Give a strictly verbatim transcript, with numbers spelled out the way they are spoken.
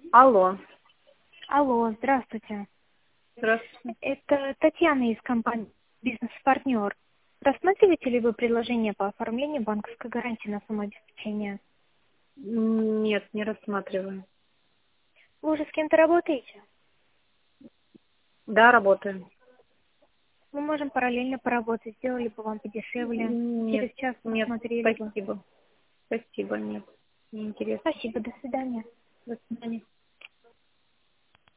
Алло. Алло, здравствуйте. Здравствуйте. Это Татьяна из компании «Бизнес-партнер». Рассматриваете ли вы предложение по оформлению банковской гарантии на самообеспечение? М, Нет, не рассматриваю. Вы уже с кем-то работаете? Да, работаю. Мы можем параллельно поработать, сделали бы вам подешевле. М, Нет, Через час нет, посмотрели бы. спасибо. Спасибо, нет. Не интересно. Спасибо, до свидания. До свидания.